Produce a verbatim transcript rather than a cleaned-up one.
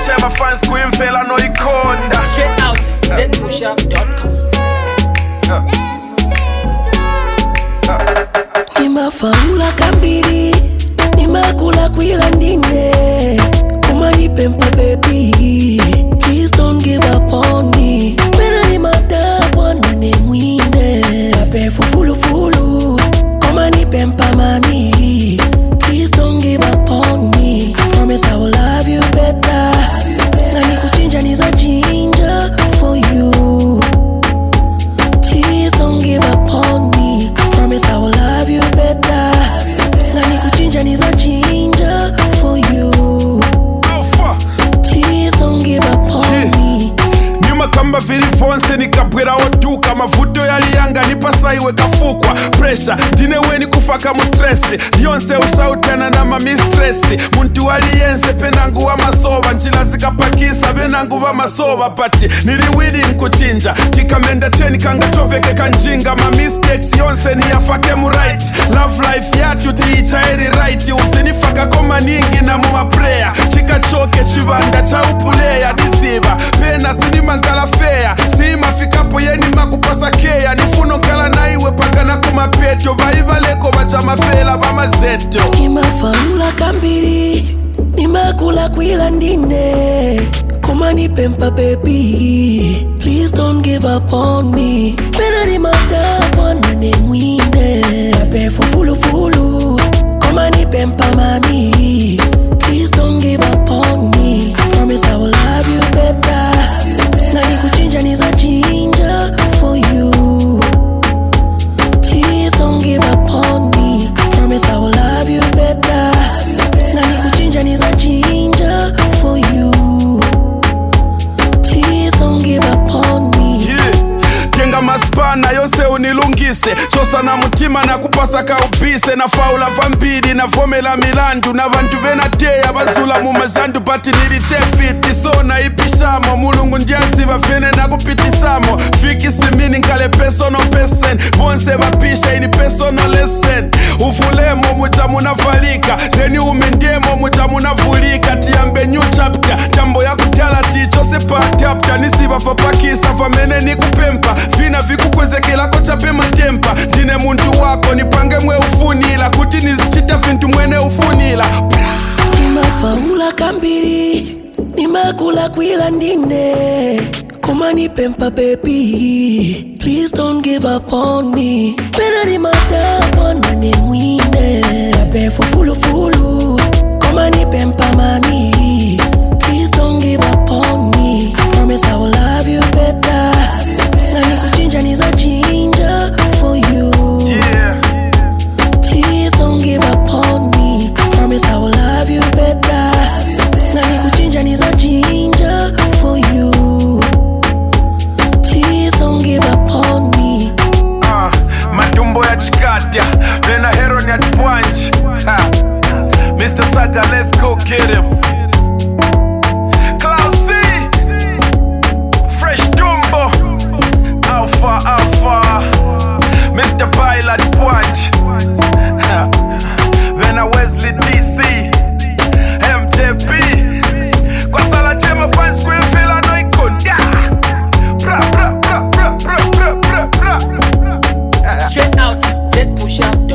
chema fans kuimvela no ikonda. Straight out z pusha dot com. Nimafaula kambiri, nimakula kwila ndine, kumanipempa baby, please don't give up on me. Pena ni madabwa nane mwine, ape fufulu fulu, kumanipempa mami, please don't give up on me. I promise I will love you better, nani kuchinja niza chinja for you. Please don't give up on me. I promise I will love you better. Nani kuchinja niza chinja for you. Please don't give up on yeah. me. Nyuma kamba viri fonse nikabwera oduka. Mavuto yali yanga nipasa iwe kafukwa. Pressure, dine weni kufaka mu stressi. Yonse ushautana na mami stressi. Muntu wali yense penangu wa masoba. Nchila zikapakisa benangu wa masoba. Pati niliwili mkuchinja. Tika menda cheni kanga choveke kanjinga. Ma mistakes yonse ni yafake mu right. Love life yatu tiicha eri right. Usinifaka koma ningi na muma prayer. Chika choke chibanda cha upuleya nisiba. Pena sinima ngala fea. Sima fikapo yeni makupasa kea. Nifuno kala na iwe paka na kumapetyo. Baiba leko bacha mafela bama zeto. Nimafaula kambiri, nimakula kwila ndine, kumanipempa baby, please don't give up on me. Pena ni madabwa nane mwine, ape fufulu fulu, kumanipempa mami, please don't give up on me. I promise I will love you better, nani kuchinja niza chinja for you. Please don't give up on me. I promise I will love you better, nani kuchinja niza chinja for you. Please don't give up on me. Yeah. Kenga maspana yonse unilungise. Chosa na mutima na kupasa kaubise. Na faula vambiri na vomela milandu. Na vantu venateya bazula mumazandu. Pati nilichefiti so na ipishamo. Mulungu ndiazi vafene na kupitisamo. Fiki simini nkale personal person. Bonse vapisha ini personal lesson. Ufulemo mucha munavalika. Zeni umendemo mucha munavulika. Tiambe new chapter. Jambo ya kutala ticho sepa adapta. Nisiba fapakisa famene ni kupempa. Vina viku kwezekela kocha pema tempa. Dine muntu wako nipange mwe ufunila. Kuti nizichita vintu mwene ufunila. Nimafaula kambiri, nimakula kwila ndine, kumanipempa baby, please don't give up on me. Pena ni madabwa nane mwine, ape fufulu fulu, kumanipempa mami, please don't give up on me. I promise I will love you better, nani kuchinja niza chinja for you. Yeah. Please don't give up on me. I promise I will love you better, nani kuchinja niza chinja for you. Please don't give up on me. Uh, madumbo ya chikatya. Vena hero ni atibwanji. Mister Saga, let's go get him. Klausy, Fresh Dumbo, Alpha Alpha, Mister Baila Atibwanji, Vena Wesley D C, M J P, kwa sala chema fans kuimvela no ikonda. Bra bra bra bra bra bra bra. Straight out z pusha